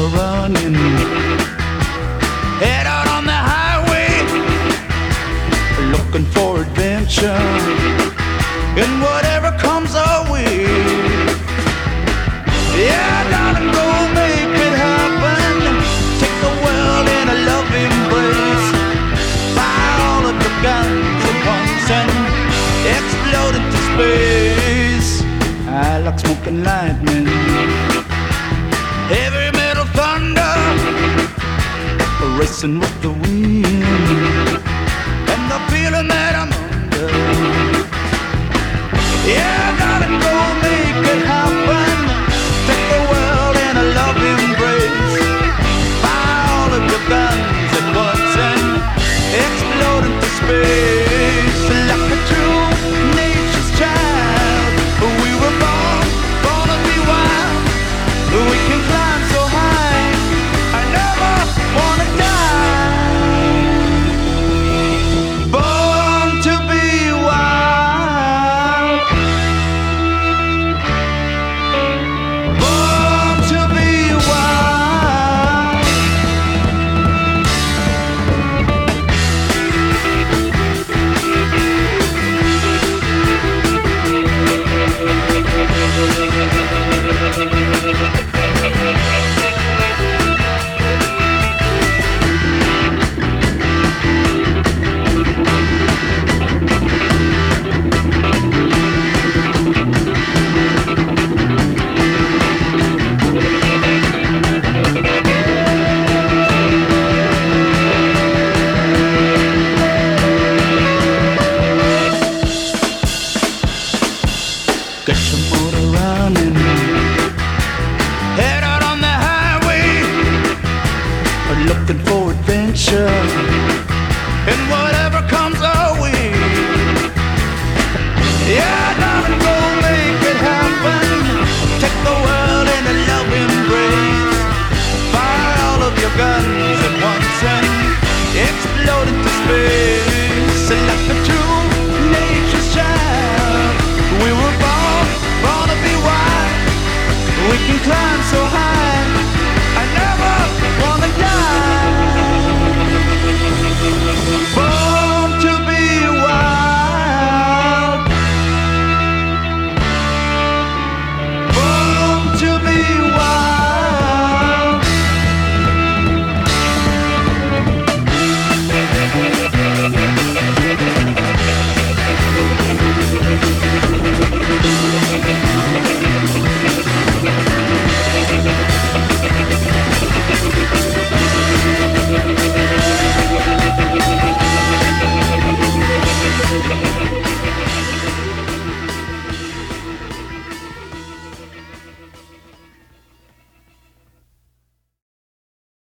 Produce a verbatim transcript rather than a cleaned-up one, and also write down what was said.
motor running, head out on the highway, looking for adventure and whatever comes our way. Yeah, darling, go make it happen. Take the world in a love embrace. Fire all of your guns at once and explode into space. I like smoking lightning, heavy metal thunder, racing with the wind, and the feeling that I'm under. Yeah, darling, go make it happen. Take the world in a love embrace. Fire all of your guns at once and explode into space. Like a true nature's child, we were born, born to be wild. We can climb so high, I never wanna die. Born to be wild, born to be wild. Get your motor running, head out on the highway, looking for adventure.